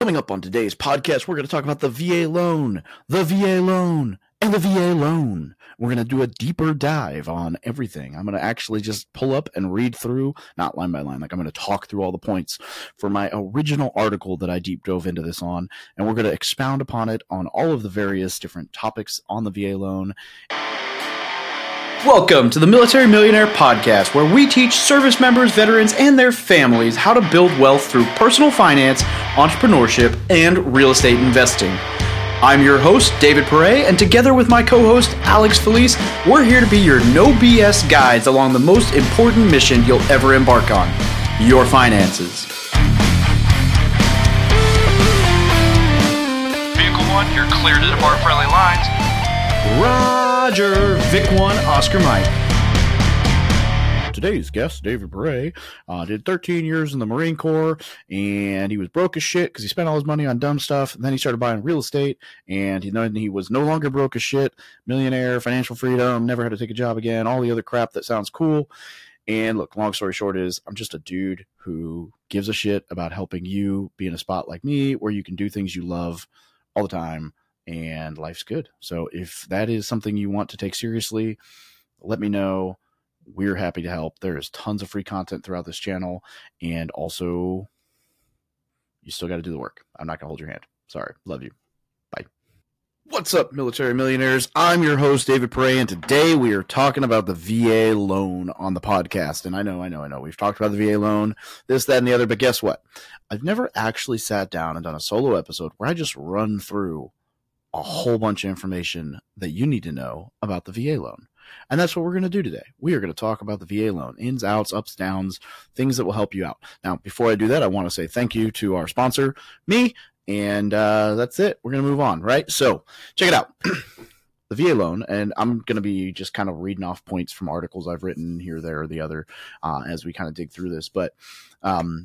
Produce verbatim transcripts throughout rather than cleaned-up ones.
Coming up on today's podcast, we're going to talk about the V A loan, the V A loan, and the V A loan. We're going to do a deeper dive on everything. I'm going to actually just pull up and read through, not line by line, like I'm going to talk through all the points for my original article that I deep dove into this on, and we're going to expound upon it on all of the various different topics on the V A loan. Welcome to the Military Millionaire Podcast, where we teach service members, veterans, and their families how to build wealth through personal finance, entrepreneurship, and real estate investing. I'm your host, David Perret, and together with my co-host, Alex Felice, we're here to be your no B S guides along the most important mission you'll ever embark on, your finances. Vehicle one, you're clear to depart friendly lines. Roger, Vic one, Oscar Mike. Today's guest, David Perret, uh, did thirteen years in the Marine Corps, and he was broke as shit because he spent all his money on dumb stuff. And then he started buying real estate, and he, he was no longer broke as shit, millionaire, financial freedom, never had to take a job again, all the other crap that sounds cool. And look, long story short is I'm just a dude who gives a shit about helping you be in a spot like me where you can do things you love all the time. And life's good. So if that is something you want to take seriously, let me know. We're happy to help. There is tons of free content throughout this channel. And also, you still got to do the work. I'm not going to hold your hand. Sorry. Love you. Bye. What's up, military millionaires? I'm your host, David Perret, and today we are talking about the V A loan on the podcast. And I know, I know, I know. We've talked about the V A loan, this, that, and the other. But guess what? I've never actually sat down and done a solo episode where I just run through a whole bunch of information that you need to know about the V A loan. And that's what we're going to do today. We are going to talk about the V A loan, ins, outs, ups, downs, things that will help you out. Now, before I do that, I want to say thank you to our sponsor, me, and uh, that's it. We're going to move on, right? So check it out. The V A loan, and I'm going to be just kind of reading off points from articles I've written here, there, or the other uh, as we kind of dig through this. But um,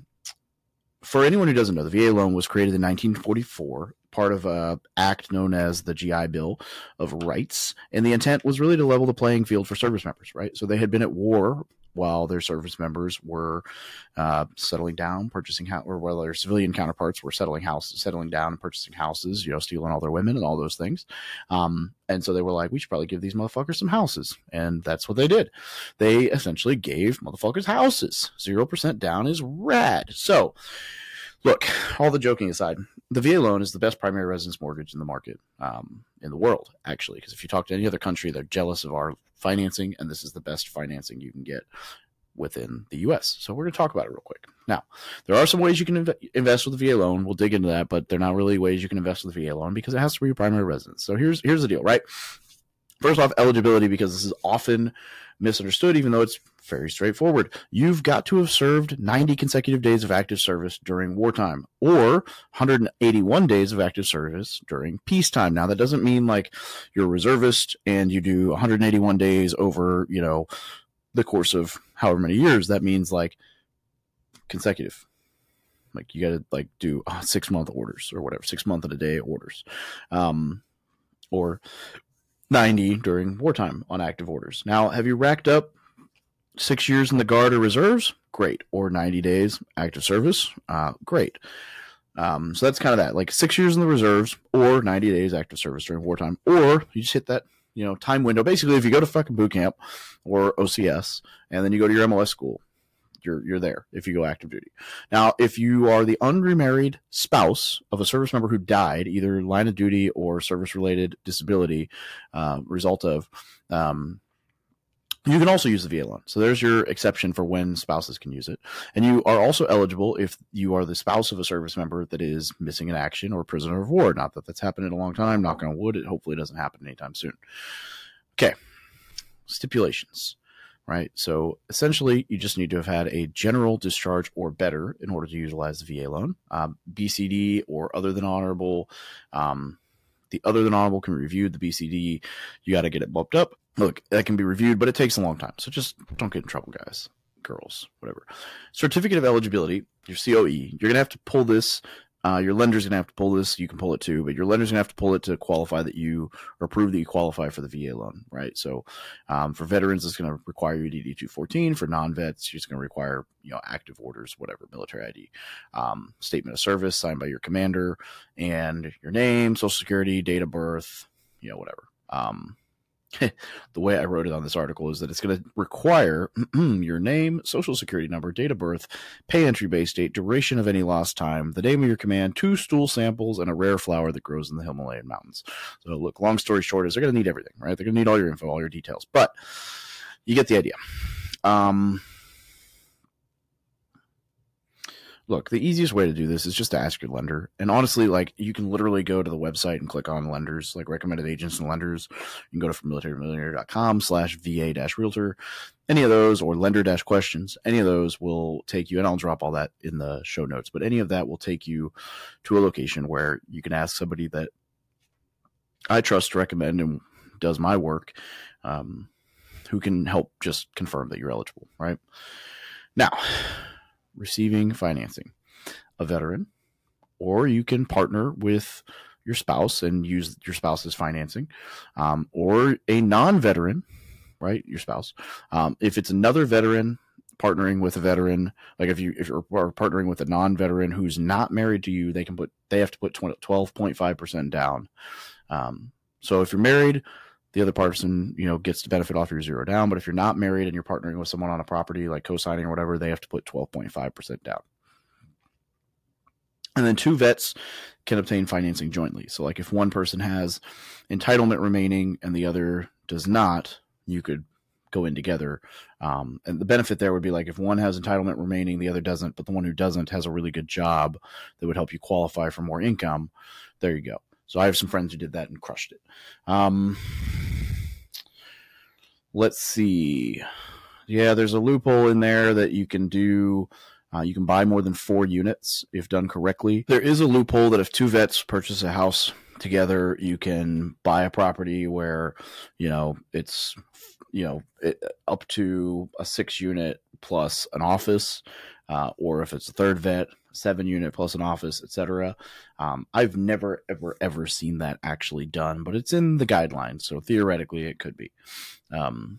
for anyone who doesn't know, the V A loan was created in nineteen forty-four, part of an act known as the G I Bill of Rights. And the intent was really to level the playing field for service members, right? So they had been at war while their service members were uh, settling down, purchasing house, or while their civilian counterparts were settling houses, settling down and purchasing houses, you know, stealing all their women and all those things. Um, and so they were like, we should probably give these motherfuckers some houses. And that's what they did. They essentially gave motherfuckers houses. zero percent down is rad. So look, all the joking aside, the V A loan is the best primary residence mortgage in the market, um, in the world, actually. Because if you talk to any other country, they're jealous of our financing, and this is the best financing you can get within the U S. So we're going to talk about it real quick. Now, there are some ways you can inv- invest with the V A loan. We'll dig into that, but they're not really ways you can invest with the V A loan because it has to be your primary residence. So here's here's the deal, right? First off, eligibility, because this is often misunderstood, even though it's very straightforward. You've got to have served ninety consecutive days of active service during wartime or one hundred eighty-one days of active service during peacetime. Now, that doesn't mean like you're a reservist and you do one hundred eighty-one days over, you know, the course of however many years. That means like consecutive. Like you got to like do uh, six month orders or whatever, six month and a day orders. Um, or ninety during wartime on active orders. Now, have you racked up six years in the Guard or Reserves? Great. Or ninety days active service? Uh, great. Um, so that's kind of that, like six years in the Reserves or ninety days active service during wartime, or you just hit that, you know, time window. Basically, if you go to fucking boot camp or O C S and then you go to your M O S school, you're you're there if you go active duty. Now, if you are the unremarried spouse of a service member who died, either line of duty or service-related disability uh, result of, um, you can also use the V A loan. So there's your exception for when spouses can use it. And you are also eligible if you are the spouse of a service member that is missing in action or prisoner of war. Not that that's happened in a long time. Knock on wood. It hopefully doesn't happen anytime soon. Okay. Stipulations. Right. So essentially, you just need to have had a general discharge or better in order to utilize the V A loan. Um, B C D or other than honorable. Um, the other than honorable can be reviewed. The B C D, you got to get it bumped up. Look, that can be reviewed, but it takes a long time. So just don't get in trouble, guys, girls, whatever. Certificate of eligibility, your C O E. You're going to have to pull this Uh, your lender's going to have to pull this. You can pull it too, but your lender's going to have to pull it to qualify that you, or prove that you qualify for the V A loan, right? So um, for veterans, it's going to require your D D two fourteen. For non-vets, it's going to require, you know, active orders, whatever, military I D, um, statement of service signed by your commander, and your name, social security, date of birth, you know, whatever. Um, the way I wrote it on this article is that it's going to require your name, social security number, date of birth, pay entry base date, duration of any lost time, the name of your command, two stool samples, and a rare flower that grows in the Himalayan mountains. So look, long story short is they're going to need everything, right? They're going to need all your info, all your details, but you get the idea. Um, Look, the easiest way to do this is just to ask your lender. And honestly, like, you can literally go to the website and click on lenders, like recommended agents and lenders. You can go to from military millionaire dot com slash V A dash realtor. Any of those, or lender dash questions, any of those will take you, and I'll drop all that in the show notes, but any of that will take you to a location where you can ask somebody that I trust to recommend and does my work, um, who can help just confirm that you're eligible, right? Now, receiving financing, a veteran, or you can partner with your spouse and use your spouse's financing, um, or a non-veteran, right? Your spouse. Um, if it's another veteran partnering with a veteran, like if you if you're partnering with a non-veteran who's not married to you, they can put they have to put twelve point five percent down. Um, so if you're married, the other person, you know, gets to benefit off your zero down. But if you're not married and you're partnering with someone on a property, like co-signing or whatever, they have to put twelve point five percent down. And then two vets can obtain financing jointly. So like if one person has entitlement remaining and the other does not, you could go in together. Um, and the benefit there would be like if one has entitlement remaining, the other doesn't, but the one who doesn't has a really good job that would help you qualify for more income. There you go. So I have some friends who did that and crushed it. Um, let's see. Yeah, there's a loophole in there that you can do. Uh, you can buy more than four units if done correctly. There is a loophole that if two vets purchase a house together, you can buy a property where, you know, it's, you know, it, up to a six unit plus an office, uh, or if it's a third vet, seven unit plus an office, et cetera. Um, I've never, ever, ever seen that actually done, but it's in the guidelines. So theoretically it could be. Um,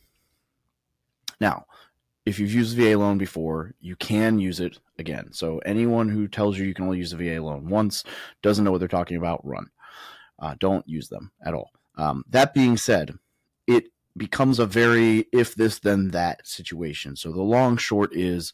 now, if you've used the V A loan before, you can use it again. So anyone who tells you you can only use the V A loan once doesn't know what they're talking about, run. Uh, don't use them at all. Um, that being said, it becomes a very if this, then that situation. So the long short is,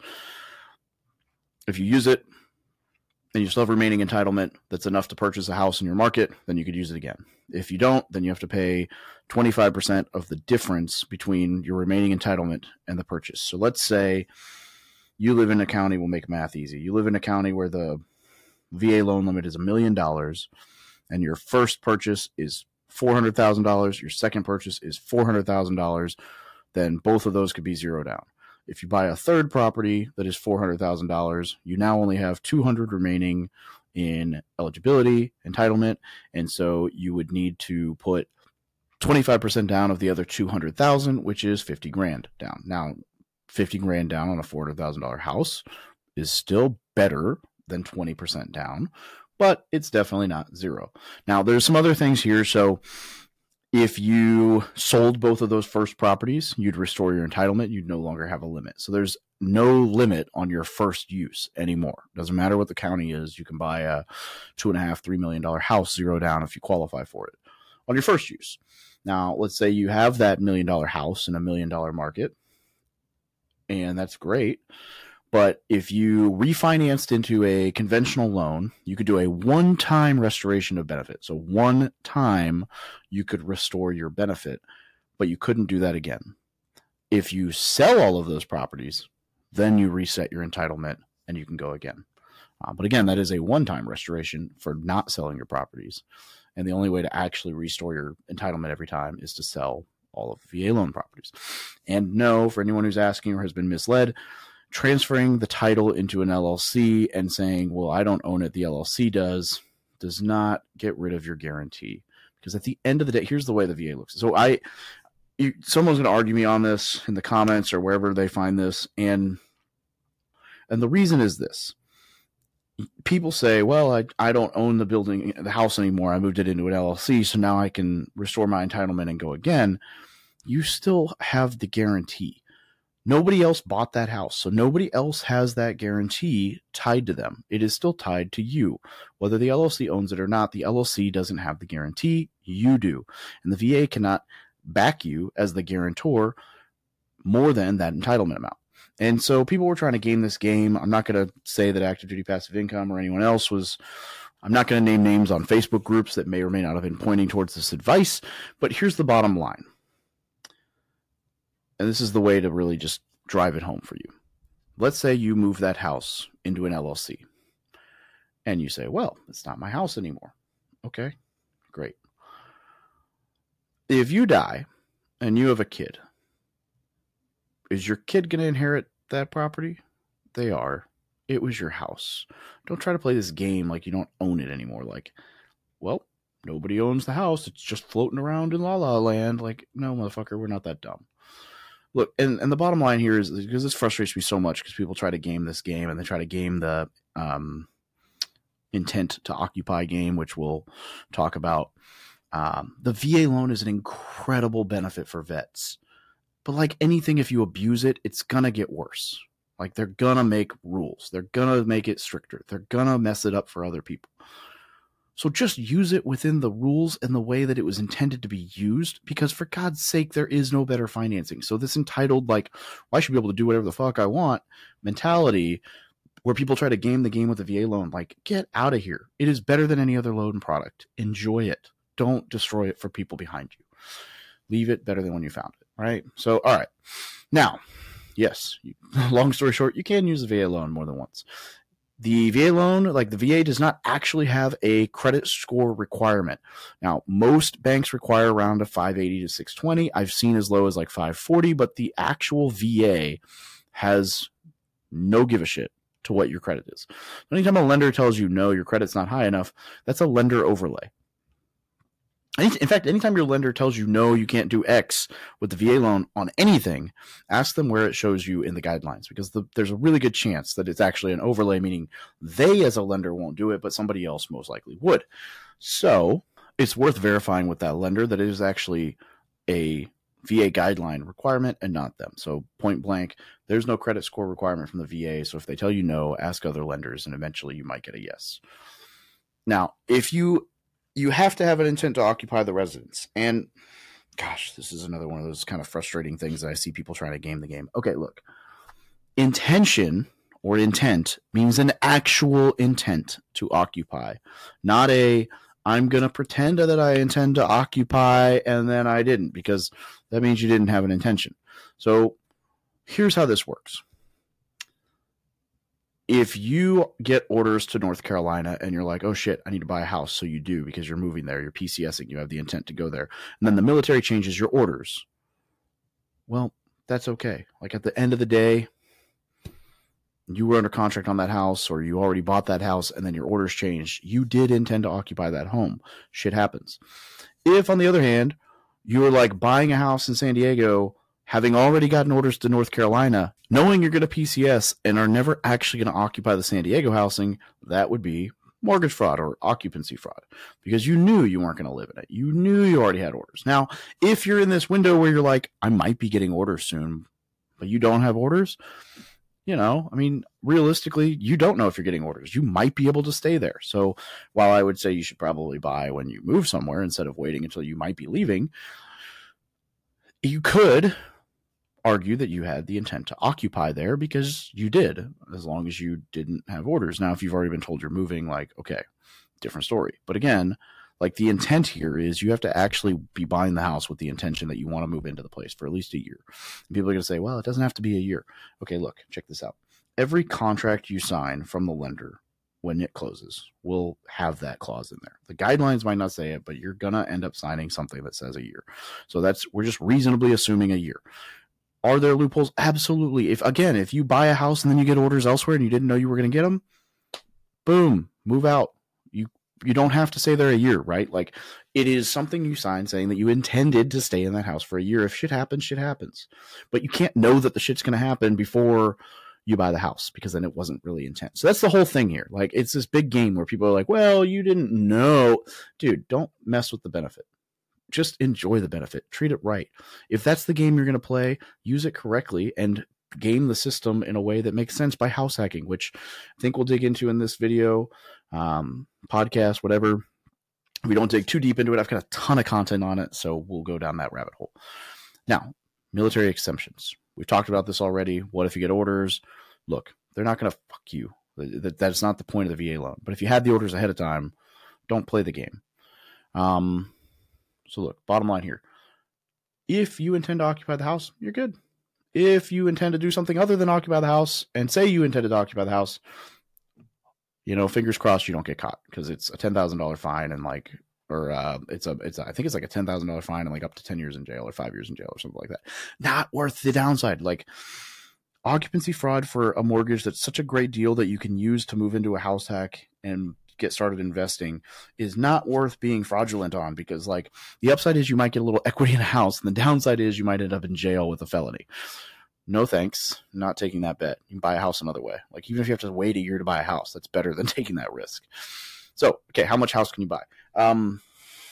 if you use it and you still have remaining entitlement that's enough to purchase a house in your market, then you could use it again. If you don't, then you have to pay twenty-five percent of the difference between your remaining entitlement and the purchase. So let's say you live in a county, we'll make math easy. You live in a county where the V A loan limit is a million dollars and your first purchase is four hundred thousand dollars, your second purchase is four hundred thousand dollars, then both of those could be zero down. If you buy a third property that is four hundred thousand dollars, you now only have two hundred remaining in eligibility, entitlement, and so you would need to put twenty-five percent down of the other two hundred thousand, which is fifty grand down. Now, fifty grand down on a four hundred thousand dollars house is still better than twenty percent down, but it's definitely not zero. Now, there's some other things here. So if you sold both of those first properties, you'd restore your entitlement. You'd no longer have a limit. So there's no limit on your first use anymore. Doesn't matter what the county is. You can buy a two and a half, three million dollar house zero down if you qualify for it on your first use. Now, let's say you have that million dollar house in a million dollar market, and that's great. But if you refinanced into a conventional loan, you could do a one-time restoration of benefit. So one time you could restore your benefit, but you couldn't do that again. If you sell all of those properties, then you reset your entitlement and you can go again. Uh, but again, that is a one-time restoration for not selling your properties. And the only way to actually restore your entitlement every time is to sell all of the V A loan properties. And no, for anyone who's asking or has been misled, transferring the title into an L L C and saying, well, I don't own it, the L L C does, does not get rid of your guarantee. Because at the end of the day, here's the way the V A looks. So I, you, someone's going to argue me on this in the comments or wherever they find this. And, and the reason is this. people say, well, I, I don't own the building, the house anymore. I moved it into an L L C, so now I can restore my entitlement and go again. You still have the guarantee. Nobody else bought that house, so nobody else has that guarantee tied to them. It is still tied to you. Whether the L L C owns it or not, the L L C doesn't have the guarantee. You do. And the V A cannot back you as the guarantor more than that entitlement amount. And so people were trying to game this game. I'm not going to say that Active Duty Passive Income or anyone else was. I'm not going to name names on Facebook groups that may or may not have been pointing towards this advice. But here's the bottom line. And this is the way to really just drive it home for you. Let's say you move that house into an L L C. And you say, well, it's not my house anymore. Okay, great. If you die and you have a kid, is your kid going to inherit that property? They are. It was your house. Don't try to play this game like you don't own it anymore. Like, well, nobody owns the house. It's just floating around in La La Land. Like, no, motherfucker, we're not that dumb. Look, and, and the bottom line here is, because this frustrates me so much, because people try to game this game and they try to game the um, intent to occupy game, which we'll talk about. Um, the V A loan is an incredible benefit for vets. But like anything, if you abuse it, it's going to get worse. Like, they're going to make rules. They're going to make it stricter. They're going to mess it up for other people. So just use it within the rules and the way that it was intended to be used, because for God's sake, there is no better financing. So this entitled, like, well, I should be able to do whatever the fuck I want mentality, where people try to game the game with a V A loan, like, get out of here. It is better than any other loan product. Enjoy it. Don't destroy it for people behind you. Leave it better than when you found it. Right? So, all right. Now, yes, long story short, you can use the V A loan more than once. The V A loan, like the V A does not actually have a credit score requirement. Now, most banks require around a five eighty to six twenty. I've seen as low as like five forty, but the actual V A has no give a shit to what your credit is. Anytime a lender tells you, no, your credit's not high enough, that's a lender overlay. In fact, anytime your lender tells you, no, you can't do X with the V A loan on anything, ask them where it shows you in the guidelines, because the, there's a really good chance that it's actually an overlay, meaning they as a lender won't do it, but somebody else most likely would. So it's worth verifying with that lender that it is actually a V A guideline requirement and not them. So point blank, there's no credit score requirement from the V A. So if they tell you no, ask other lenders, and eventually you might get a yes. Now, if you You have to have an intent to occupy the residence. And gosh, this is another one of those kind of frustrating things that I see people trying to game the game. Okay, look. Intention or intent means an actual intent to occupy, not a I'm going to pretend that I intend to occupy and then I didn't, because that means you didn't have an intention. So here's how this works. If you get orders to North Carolina and you're like, oh shit, I need to buy a house. So you do, because you're moving there, you're PCSing, you have the intent to go there. And then the military changes your orders. Well, that's okay. Like, at the end of the day, you were under contract on that house, or you already bought that house, and then your orders changed. You did intend to occupy that home. Shit happens. If, on the other hand, you were like buying a house in San Diego, having already gotten orders to North Carolina, knowing you're going to P C S and are never actually going to occupy the San Diego housing, that would be mortgage fraud or occupancy fraud, because you knew you weren't going to live in it. You knew you already had orders. Now, if you're in this window where you're like, I might be getting orders soon, but you don't have orders, you know, I mean, realistically, you don't know if you're getting orders. You might be able to stay there. So while I would say you should probably buy when you move somewhere instead of waiting until you might be leaving, you could argue that you had the intent to occupy there, because you did, as long as you didn't have orders. Now, if you've already been told you're moving, like, okay, different story. But again, like, the intent here is you have to actually be buying the house with the intention that you want to move into the place for at least a year. And people are going to say, well, it doesn't have to be a year. Okay, look, check this out. Every contract you sign from the lender when it closes will have that clause in there. The guidelines might not say it, but you're going to end up signing something that says a year. So that's, we're just reasonably assuming a year. Are there loopholes? Absolutely. If, again, if you buy a house and then you get orders elsewhere and you didn't know you were going to get them, boom, move out. You you don't have to stay there a year, right? Like, it is something you sign saying that you intended to stay in that house for a year. If shit happens, shit happens. But you can't know that the shit's going to happen before you buy the house, because then it wasn't really intent. So that's the whole thing here. Like, it's this big game where people are like, well, you didn't know. Dude, don't mess with the benefit. Just enjoy the benefit. Treat it right. If that's the game you're going to play, use it correctly and game the system in a way that makes sense by house hacking, which I think we'll dig into in this video, um, podcast, whatever. We don't dig too deep into it. I've got a ton of content on it, so we'll go down that rabbit hole. Now, military exemptions. We've talked about this already. What if you get orders? Look, they're not going to fuck you. That, that's not the point of the V A loan. But if you had the orders ahead of time, don't play the game. Um, so look, bottom line here. If you intend to occupy the house, you're good. If you intend to do something other than occupy the house and say you intended to occupy the house, you know, fingers crossed you don't get caught, because it's a ten thousand dollars fine and like, or uh, it's a, it's a, I think it's like a ten thousand dollars fine and like up to ten years in jail or five years in jail or something like that. Not worth the downside. Like, occupancy fraud for a mortgage that's such a great deal that you can use to move into a house hack and get started investing is not worth being fraudulent on, because like the upside is you might get a little equity in a house, and the downside is you might end up in jail with a felony. No thanks. Not taking that bet. You can buy a house another way. Like, even if you have to wait a year to buy a house, that's better than taking that risk. So, okay, how much house can you buy? Um,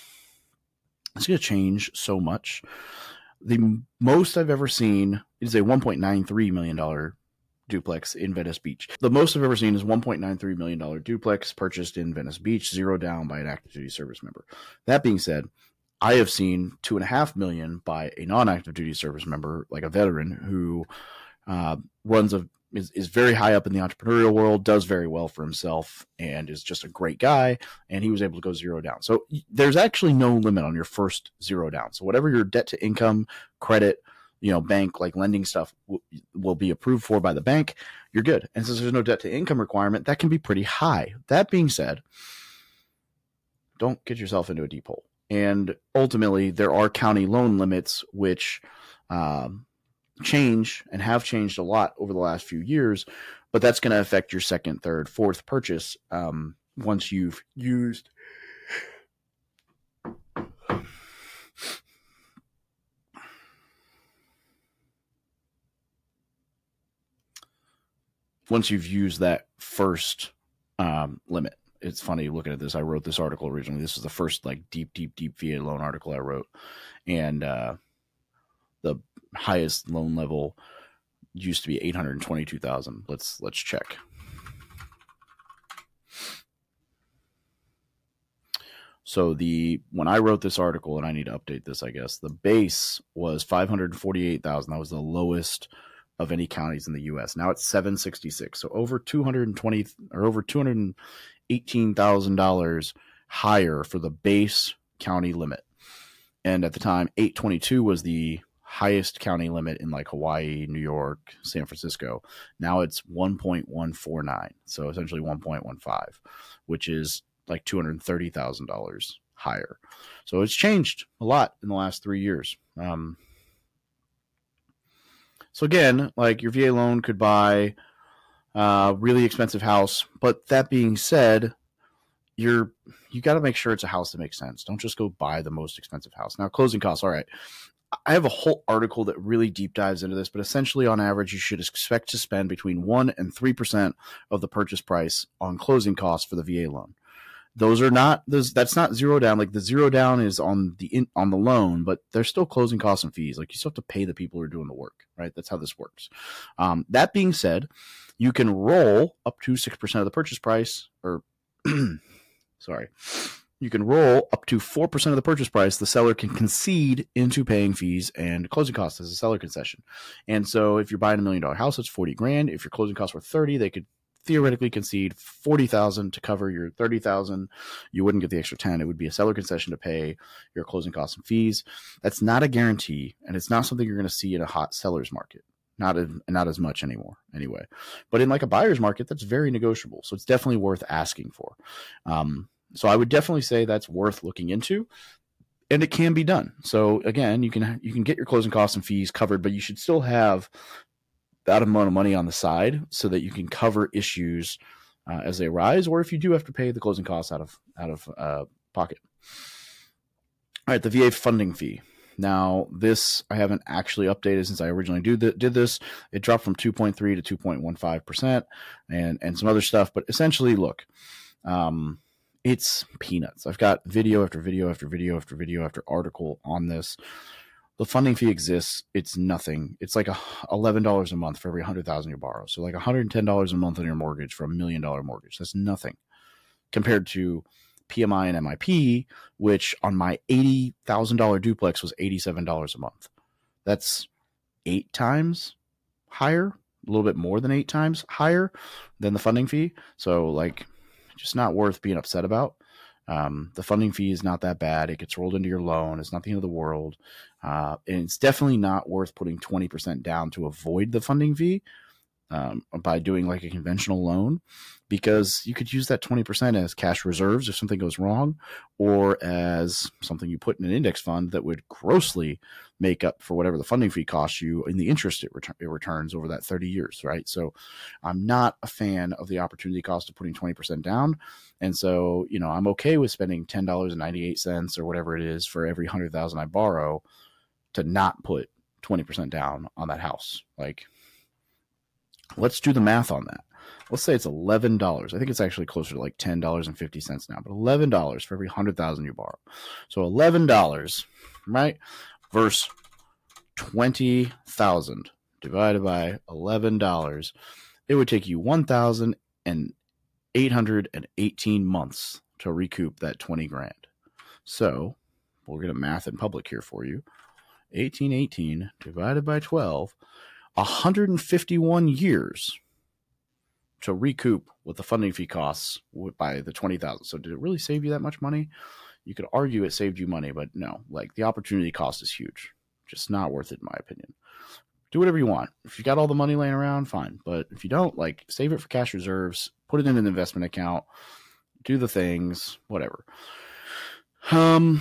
it's going to change so much. The most I've ever seen is a one point nine three million dollars duplex in Venice Beach. The most I've ever seen is one point nine three million dollars duplex purchased in Venice Beach, zero down by an active duty service member. That being said, I have seen two and a half million by a non-active duty service member, like a veteran who uh, runs a is, is very high up in the entrepreneurial world, does very well for himself, and is just a great guy. And he was able to go zero down. So there's actually no limit on your first zero down. So whatever your debt to income, credit, you know, bank, like lending stuff w- will be approved for by the bank, you're good. And since there's no debt to income requirement, that can be pretty high. That being said, don't get yourself into a deep hole. And ultimately, there are county loan limits, which um, change and have changed a lot over the last few years, but that's going to affect your second, third, fourth purchase um, once you've used once you've used that first um, limit. It's funny looking at this. I wrote this article originally. This is the first like deep, deep, deep V A loan article I wrote. And uh, the highest loan level used to be eight hundred twenty-two thousand. Let's, let's check. So the, when I wrote this article, and I need to update this, I guess, the base was five hundred forty-eight thousand. That was the lowest of any counties in the U S. Now it's seven sixty-six. So over two hundred twenty or over two hundred eighteen thousand dollars higher for the base county limit. And at the time, eight twenty-two was the highest county limit in like Hawaii, New York, San Francisco. Now it's one point one four nine. So essentially one point one five, which is like two hundred thirty thousand dollars higher. So it's changed a lot in the last three years. Um, so again, like your V A loan could buy a really expensive house, but that being said, you're, you got to make sure it's a house that makes sense. Don't just go buy the most expensive house. Now, closing costs. All right. I have a whole article that really deep dives into this, but essentially on average, you should expect to spend between one and three percent of the purchase price on closing costs for the V A loan. Those are not those. That's not zero down. Like the zero down is on the in, on the loan, but there's still closing costs and fees. Like you still have to pay the people who are doing the work, right? That's how this works. Um, that being said, you can roll up to six percent of the purchase price, or sorry, you can roll up to four percent of the purchase price. The seller can concede into paying fees and closing costs as a seller concession. And so, if you're buying a million dollar house, it's forty grand. If your closing costs were thirty, they could theoretically concede forty thousand to cover your thirty thousand. You wouldn't get the extra ten. It would be a seller concession to pay your closing costs and fees. That's not a guarantee, and it's not something you're going to see in a hot seller's market. Not as, not as much anymore, anyway. But in like a buyer's market, that's very negotiable. So it's definitely worth asking for. Um, so I would definitely say that's worth looking into, and it can be done. So again, you can you can get your closing costs and fees covered, but you should still have that amount of money on the side so that you can cover issues uh, as they arise, or if you do have to pay the closing costs out of out of uh, pocket. All right, the V A funding fee. Now, this I haven't actually updated since I originally do th- did this. It dropped from two point three to two point one five percent and, and some other stuff. But essentially, look, um, it's peanuts. I've got video after video after video after video after article on this. The funding fee exists. It's nothing. It's like a eleven dollars a month for every one hundred thousand dollars you borrow. So like one hundred ten dollars a month on your mortgage for a million dollar mortgage. That's nothing compared to P M I and M I P, which on my eighty thousand dollars duplex was eighty-seven dollars a month. That's eight times higher, a little bit more than eight times higher than the funding fee. So like, just not worth being upset about. Um, the funding fee is not that bad. It gets rolled into your loan. It's not the end of the world. Uh, and it's definitely not worth putting twenty percent down to avoid the funding fee um, by doing like a conventional loan, because you could use that twenty percent as cash reserves if something goes wrong, or as something you put in an index fund that would grossly make up for whatever the funding fee costs you in the interest it, ret- it returns over that thirty years, right? So I'm not a fan of the opportunity cost of putting twenty percent down. And so, you know, I'm okay with spending ten dollars and ninety-eight cents or whatever it is for every one hundred thousand dollars I borrow to not put twenty percent down on that house. Like, let's do the math on that. Let's say it's eleven dollars. I think it's actually closer to like ten dollars and fifty cents now, but eleven dollars for every one hundred thousand dollars you borrow. So eleven dollars, right, versus twenty thousand dollars divided by eleven dollars. It would take you one thousand eight hundred eighteen months to recoup that twenty grand. So we're going to math in public here for you. eighteen eighteen divided by twelve, one hundred fifty-one years to recoup what the funding fee costs by the twenty thousand. So did it really save you that much money? You could argue it saved you money, but no, like the opportunity cost is huge. Just not worth it in my opinion. Do whatever you want. If you got all the money laying around, fine. But if you don't, like, save it for cash reserves, put it in an investment account, do the things, whatever. Um,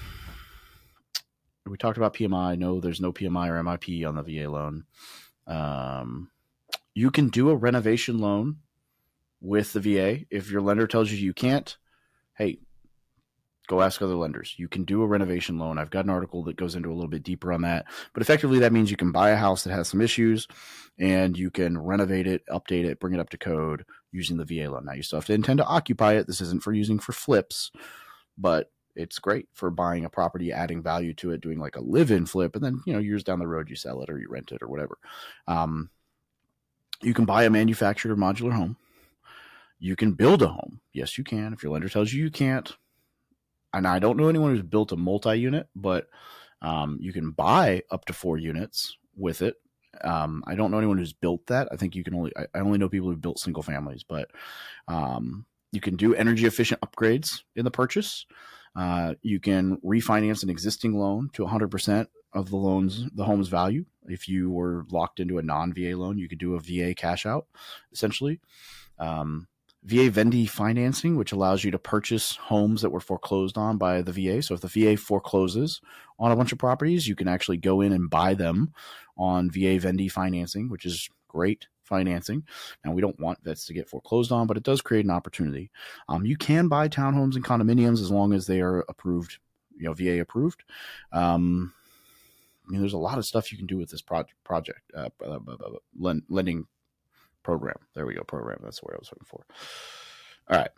we talked about P M I. No, there's no P M I or M I P on the V A loan. Um, you can do a renovation loan with the V A. If your lender tells you you can't, hey, go ask other lenders. You can do a renovation loan. I've got an article that goes into a little bit deeper on that. But effectively, that means you can buy a house that has some issues and you can renovate it, update it, bring it up to code using the V A loan. Now, you still have to intend to occupy it. This isn't for using for flips, but it's great for buying a property, adding value to it, doing like a live-in flip, and then, you know, years down the road, you sell it or you rent it or whatever. Um, you can buy a manufactured or modular home. You can build a home. Yes, you can. If your lender tells you you can't, and I don't know anyone who's built a multi-unit, but um, you can buy up to four units with it. Um, I don't know anyone who's built that. I think you can only, I, I only know people who've built single families, but um, you can do energy efficient upgrades in the purchase. Uh, you can refinance an existing loan to one hundred percent of the loans, the home's value. If you were locked into a non-V A loan, you could do a V A cash out, essentially. Um, V A Vendy financing, which allows you to purchase homes that were foreclosed on by the V A. So if the V A forecloses on a bunch of properties, you can actually go in and buy them on V A Vendy financing, which is great financing. Now, we don't want vets to get foreclosed on, but it does create an opportunity. Um, you can buy townhomes and condominiums as long as they are approved, you know, V A approved. Um, I mean, there's a lot of stuff you can do with this pro- project, uh, uh, uh, uh, lending program. There we go. Program. That's where I was looking for. All right.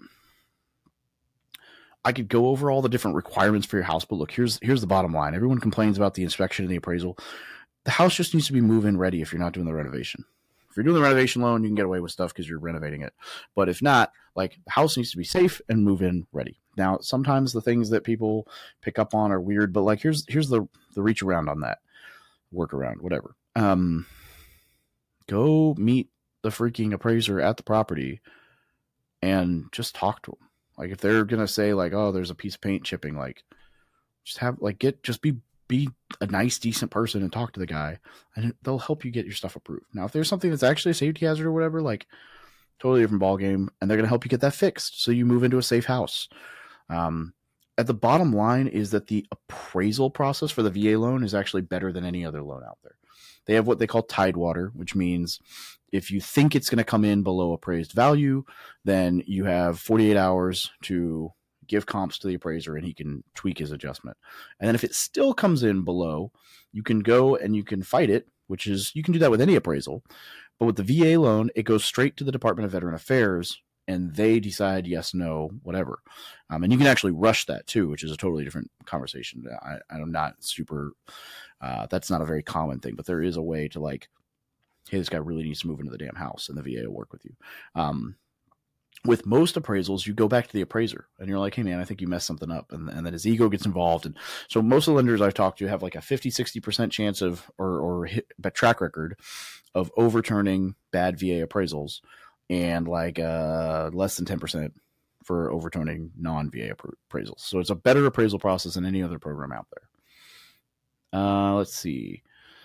I could go over all the different requirements for your house, but look, here's, here's the bottom line. Everyone complains about the inspection and the appraisal. The house just needs to be move-in ready if you're not doing the renovation. If you're doing the renovation loan, you can get away with stuff because you're renovating it. But if not, like, the house needs to be safe and move-in ready. Now, sometimes the things that people pick up on are weird, but like, here's, here's the, the reach around on that, work around, whatever. Um, go meet the freaking appraiser at the property and just talk to them. Like, if they're going to say like, oh, there's a piece of paint chipping, like, just have, like, get, just be, be a nice, decent person and talk to the guy, and they'll help you get your stuff approved. Now, if there's something that's actually a safety hazard or whatever, like, totally different ball game, and they're going to help you get that fixed so you move into a safe house. Um, at the bottom line is that the appraisal process for the V A loan is actually better than any other loan out there. They have what they call Tidewater, which means if you think it's going to come in below appraised value, then you have forty-eight hours to give comps to the appraiser and he can tweak his adjustment. And then if it still comes in below, you can go and you can fight it, which is, you can do that with any appraisal. But with the V A loan, it goes straight to the Department of Veteran Affairs and they decide yes, no, whatever. Um, and you can actually rush that too, which is a totally different conversation. I, I'm not super, uh, that's not a very common thing, but there is a way to like, hey, this guy really needs to move into the damn house and the V A will work with you. Um, with most appraisals, you go back to the appraiser and you're like, hey man, I think you messed something up. And, and then his ego gets involved. And so most of the lenders I've talked to have like a fifty, sixty percent chance of, or, or hit, but track record of overturning bad V A appraisals and like uh, less than ten percent for overturning non-V A appraisals. So it's a better appraisal process than any other program out there. Uh, let's see.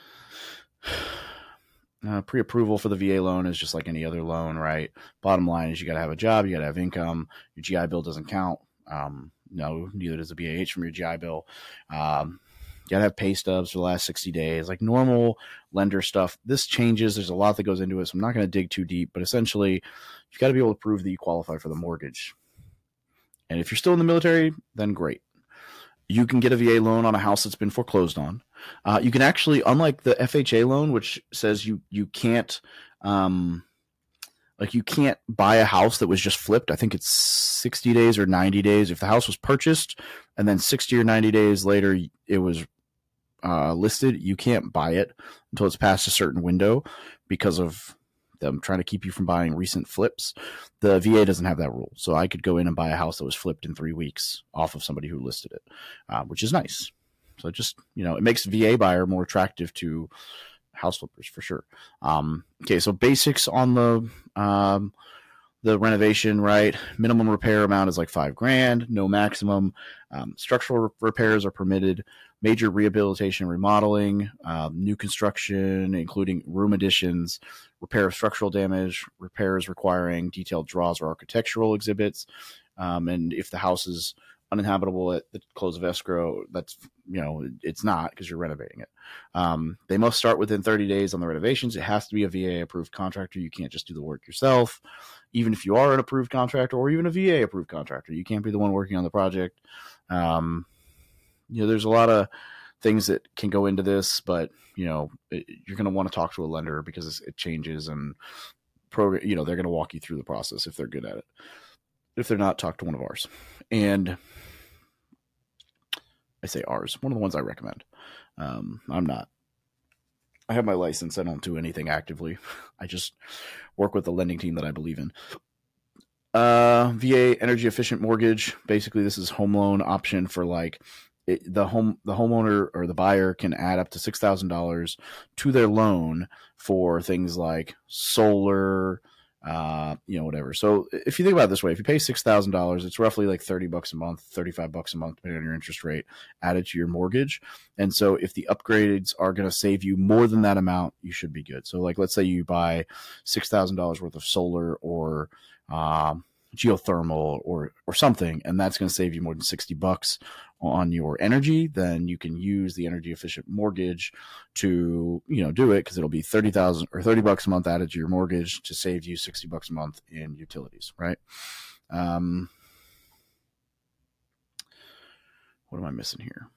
Uh, pre-approval for the V A loan is just like any other loan, right? Bottom line is you got to have a job, you got to have income. Your G I Bill doesn't count. Um, no, neither does the B A H from your G I Bill. Um, you got to have pay stubs for the last sixty days, like normal lender stuff. This changes. There's a lot that goes into it, so I'm not going to dig too deep. But essentially, you've got to be able to prove that you qualify for the mortgage. And if you're still in the military, then great. You can get a V A loan on a house that's been foreclosed on. Uh, you can actually, unlike the F H A loan, which says you you can't, um, like you can't buy a house that was just flipped. I think it's sixty days or ninety days. If the house was purchased and then sixty or ninety days later it was uh, listed, you can't buy it until it's past a certain window because of them trying to keep you from buying recent flips. The V A doesn't have that rule. So I could go in and buy a house that was flipped in three weeks off of somebody who listed it, uh, which is nice. So it just, you know, it makes V A buyer more attractive to house flippers for sure. Um, okay. So basics on the, um, the renovation, right? Minimum repair amount is like five grand, no maximum. Um, structural repairs are permitted. Major rehabilitation, remodeling, um, new construction, including room additions, repair of structural damage, repairs requiring detailed draws or architectural exhibits. Um, and if the house is uninhabitable at the close of escrow, that's, you know, it's not because you're renovating it. Um, they must start within thirty days on the renovations. It has to be a V A approved contractor. You can't just do the work yourself. Even if you are an approved contractor or even a V A approved contractor, you can't be the one working on the project. Um, you know, there's a lot of things that can go into this, but you know, it, you're going to want to talk to a lender because it changes and program, you know, they're going to walk you through the process if they're good at it. If they're not, talk to one of ours. And I say ours, one of the ones I recommend. Um, I'm not, I have my license. I don't do anything actively. I just work with the lending team that I believe in. Uh, V A energy efficient mortgage. Basically, this is home loan option for like it, the home, the homeowner or the buyer can add up to six thousand dollars to their loan for things like solar, uh, you know, whatever. So if you think about it this way, if you pay six thousand dollars, it's roughly like thirty bucks a month, thirty-five bucks a month, depending on your interest rate added to your mortgage. And so if the upgrades are going to save you more than that amount, you should be good. So like, let's say you buy six thousand dollars worth of solar or, um, geothermal or, or something, and that's going to save you more than sixty bucks on your energy, then you can use the energy efficient mortgage to, you know, do it because it'll be thirty thousand or thirty bucks a month added to your mortgage to save you sixty bucks a month in utilities. Right. Um, what am I missing here?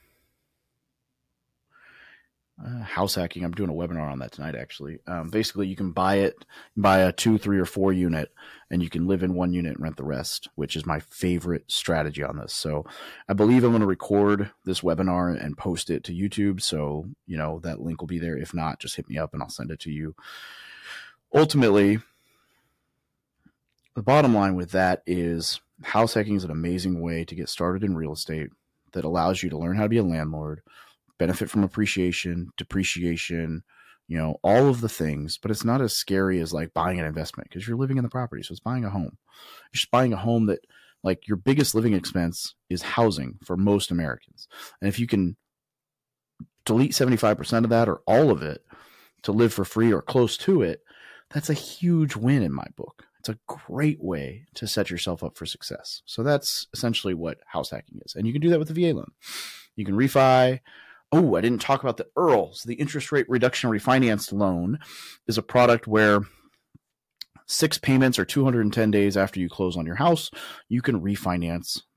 Uh, house hacking. I'm doing a webinar on that tonight, actually. Um, basically, you can buy it, buy a two, three, or four unit, and you can live in one unit and rent the rest, which is my favorite strategy on this. So I believe I'm going to record this webinar and post it to YouTube. So, you know, that link will be there. If not, just hit me up and I'll send it to you. Ultimately, the bottom line with that is house hacking is an amazing way to get started in real estate that allows you to learn how to be a landlord, benefit from appreciation, depreciation, you know, all of the things, but it's not as scary as like buying an investment because you're living in the property. So it's buying a home. You're just buying a home that like your biggest living expense is housing for most Americans. And if you can delete seventy-five percent of that or all of it to live for free or close to it, that's a huge win in my book. It's a great way to set yourself up for success. So that's essentially what house hacking is. And you can do that with the V A loan. You can refi. Oh, I didn't talk about the E R L. So the interest rate reduction refinanced loan is a product where six payments or two hundred ten days after you close on your house, you can refinance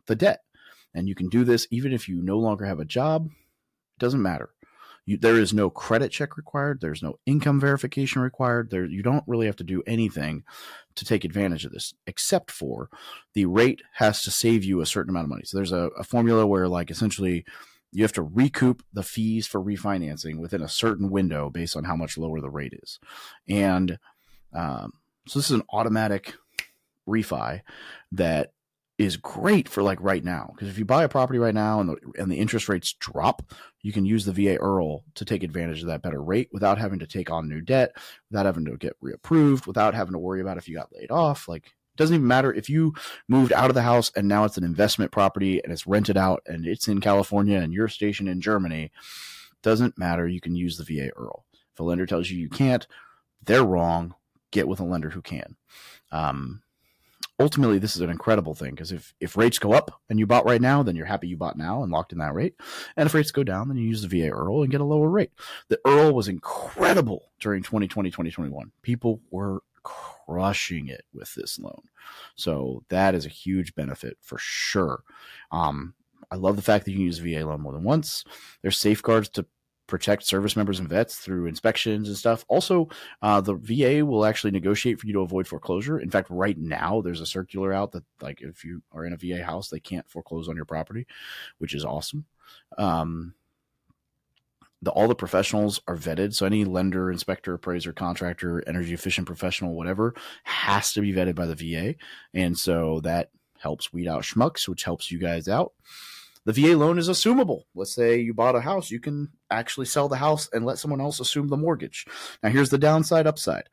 the debt. And you can do this even if you no longer have a job. It doesn't matter. You, there is no credit check required. There's no income verification required. There, you don't really have to do anything to take advantage of this, except for the rate has to save you a certain amount of money. So there's a, a formula where, like, essentially you have to recoup the fees for refinancing within a certain window based on how much lower the rate is. And um, so this is an automatic refi that is great for like right now, because if you buy a property right now and the, and the interest rates drop, you can use the V A I R L to take advantage of that better rate without having to take on new debt, without having to get reapproved, without having to worry about if you got laid off. Like, it doesn't even matter if you moved out of the house and now it's an investment property and it's rented out and it's in California and you're stationed in Germany. Doesn't matter. You can use the V A I R L. If a lender tells you you can't, they're wrong. Get with a lender who can. Um, Ultimately, this is an incredible thing, because if, if rates go up and you bought right now, then you're happy you bought now and locked in that rate. And if rates go down, then you use the V A I R L and get a lower rate. The I R L was incredible during twenty twenty, twenty twenty-one. People were crushing it with this loan. So that is a huge benefit for sure. Um, I love the fact that you can use a V A loan more than once. There's safeguards to protect service members and vets through inspections and stuff. Also, uh, the V A will actually negotiate for you to avoid foreclosure. In fact, right now there's a circular out that, like, if you are in a V A house, they can't foreclose on your property, which is awesome. Um, the, all the professionals are vetted. So any lender, inspector, appraiser, contractor, energy efficient professional, whatever, has to be vetted by the V A. And so that helps weed out schmucks, which helps you guys out. The V A loan is assumable. Let's say you bought a house. You can actually sell the house and let someone else assume the mortgage. Now, here's the downside upside.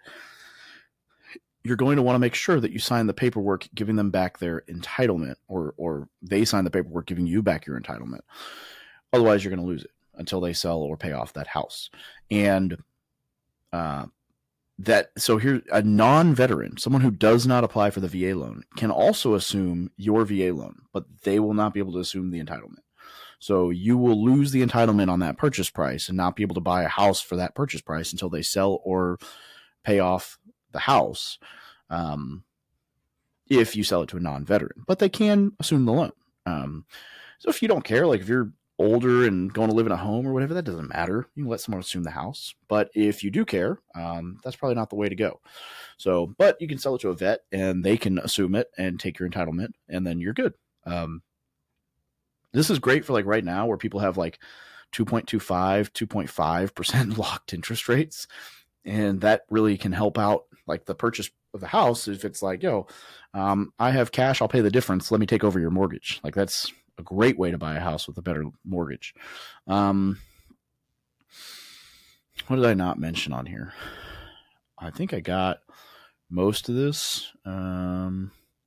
You're going to want to make sure that you sign the paperwork giving them back their entitlement, or or they sign the paperwork giving you back your entitlement. Otherwise, you're going to lose it until they sell or pay off that house. And uh, that so here, a non-veteran, someone who does not apply for the V A loan, can also assume your V A loan, but they will not be able to assume the entitlement. So you will lose the entitlement on that purchase price and not be able to buy a house for that purchase price until they sell or pay off the house, um, if you sell it to a non-veteran. But they can assume the loan. Um, so if you don't care, like if you're older and going to live in a home or whatever, that doesn't matter. You can let someone assume the house. But if you do care, um, that's probably not the way to go. So, but you can sell it to a vet and they can assume it and take your entitlement, and then you're good. Um, this is great for like right now where people have like two point two five, two point five percent locked interest rates. And that really can help out like the purchase of the house. If it's like, yo, um, I have cash, I'll pay the difference. Let me take over your mortgage. Like, that's a great way to buy a house with a better mortgage. Um, what did I not mention on here? I think I got most of this. Um,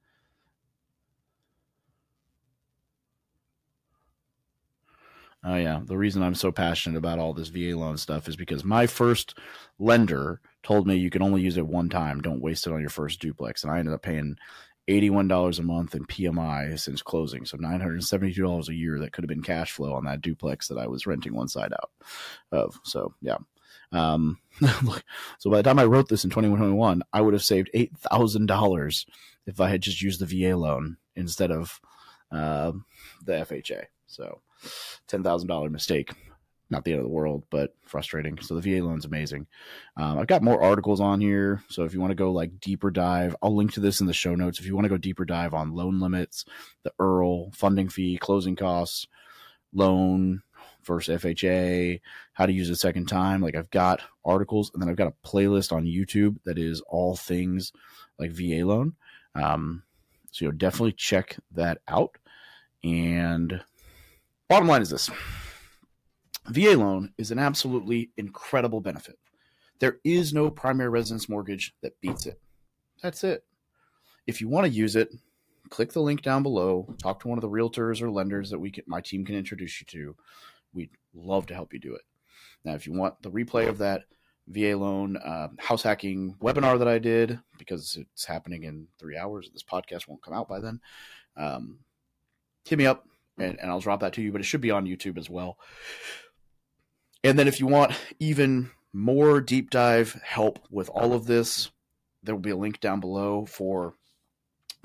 oh yeah. The reason I'm so passionate about all this V A loan stuff is because my first lender told me you can only use it one time. Don't waste it on your first duplex. And I ended up paying eighty-one dollars a month in P M I since closing. So nine hundred seventy-two dollars a year that could have been cash flow on that duplex that I was renting one side out of. So yeah. Um, so by the time I wrote this in twenty twenty-one, I would have saved eight thousand dollars if I had just used the V A loan instead of uh, the F H A. So ten thousand dollars mistake. Not the end of the world, but frustrating. So the V A loan's amazing. Um, I've got more articles on here. So if you want to go like deeper dive, I'll link to this in the show notes. If you want to go deeper dive on loan limits, the I R L, funding fee, closing costs, loan versus F H A, how to use it a second time. Like, I've got articles, and then I've got a playlist on YouTube that is all things like V A loan. Um, so you know, definitely check that out. And bottom line is this. V A loan is an absolutely incredible benefit. There is no primary residence mortgage that beats it. That's it. If you want to use it, click the link down below. Talk to one of the realtors or lenders that we can, my team can introduce you to. We'd love to help you do it. Now, if you want the replay of that V A loan uh, house hacking webinar that I did, because it's happening in three hours, this podcast won't come out by then, um, hit me up and, and I'll drop that to you. But it should be on YouTube as well. And then if you want even more deep dive help with all of this, there will be a link down below for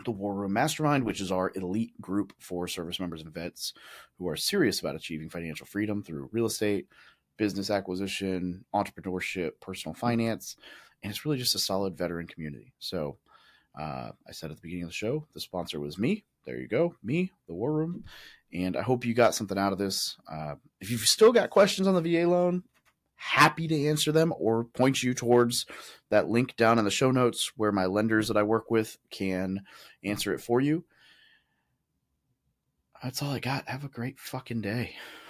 the War Room Mastermind, which is our elite group for service members and vets who are serious about achieving financial freedom through real estate, business acquisition, entrepreneurship, personal finance, and it's really just a solid veteran community. So uh, I said at the beginning of the show, the sponsor was me. There you go, me, the War Room, and I hope you got something out of this. Uh, if you've still got questions on the V A loan, happy to answer them or point you towards that link down in the show notes where my lenders that I work with can answer it for you. That's all I got. Have a great fucking day.